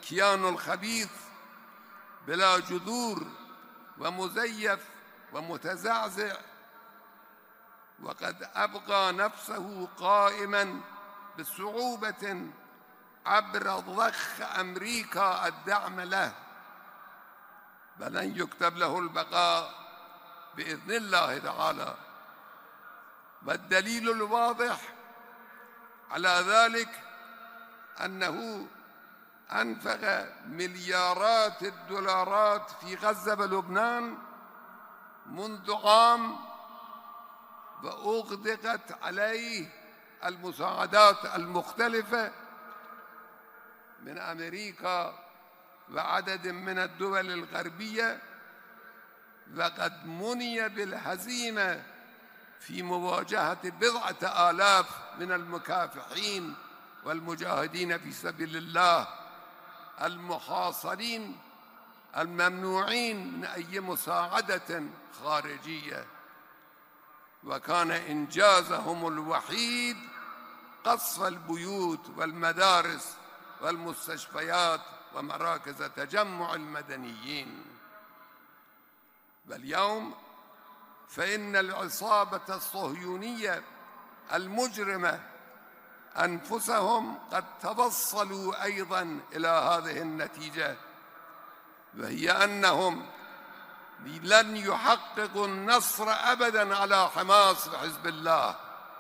والكيان الخبيث بلا جذور ومزيف ومتزعزع، وقد أبقى نفسه قائما بصعوبة عبر ضخ أمريكا الدعم له، فلن يكتب له البقاء بإذن الله تعالى. والدليل الواضح على ذلك أنه أنفق مليارات الدولارات في غزة ولبنان منذ عام، وأغدقت عليه المساعدات المختلفة من أمريكا وعدد من الدول الغربية، وقد مني بالهزيمة في مواجهة 10,000 من المكافحين والمجاهدين في سبيل الله المحاصرين الممنوعين من أي مساعدة خارجية. وكان إنجازهم الوحيد قصف البيوت والمدارس والمستشفيات ومراكز تجمع المدنيين. واليوم فإن العصابة الصهيونية المجرمة أنفسهم قد توصلوا أيضا إلى هذه النتيجة، وهي أنهم لن يحققوا النصر أبدا على حماس وحزب الله.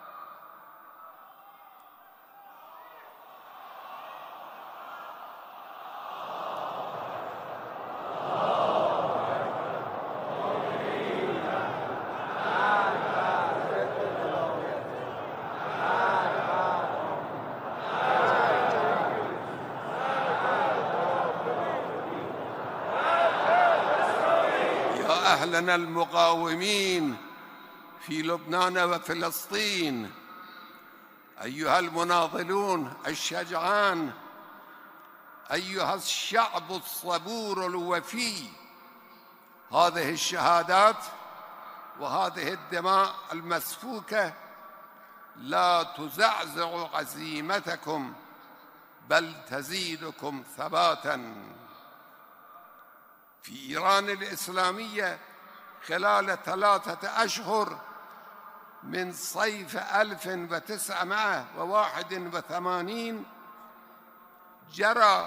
أهلنا المقاومين في لبنان وفلسطين، أيها المناضلون الشجعان، أيها الشعب الصبور الوفي، هذه الشهادات وهذه الدماء المسفوكة لا تزعزع عزيمتكم بل تزيدكم ثباتا. في إيران الإسلامية خلال 3 أشهر من صيف 1981 جرى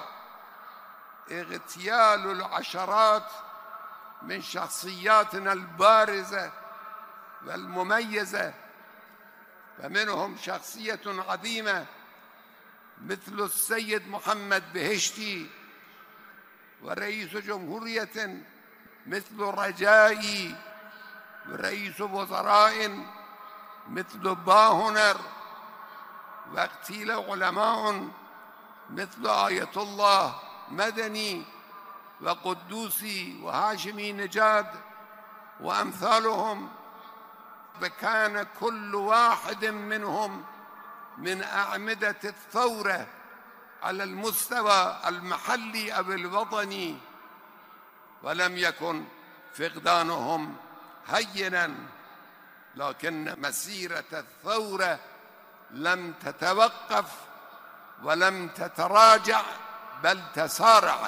اغتيال العشرات من شخصياتنا البارزة والمميزة، ومنهم شخصية عظيمة مثل السيد محمد بهشتي، ورئيس جمهورية مثل رجائي، ورئيس وزراء مثل باهنر، واغتيل علماء مثل آية الله مدني وقدوسي وهاشمي نجاد وأمثالهم. وكان كل واحد منهم من أعمدة الثورة على المستوى المحلي أو الوطني، ولم يكن فقدانهم هينا، لكن مسيرة الثورة لم تتوقف ولم تتراجع بل تسارعت.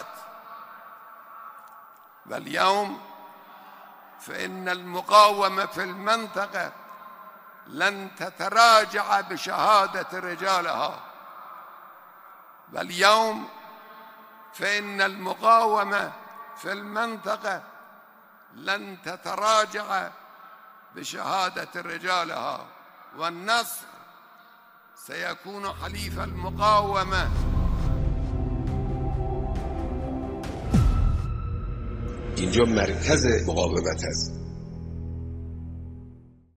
واليوم فإن المقاومة في المنطقة لن تتراجع بشهادة رجالها، واليوم فإن المقاومة في المنطقة لن تتراجع بشهادة رجالها، والنصر سيكون حليف المقاومة. اینجا مرکز مقاومت است.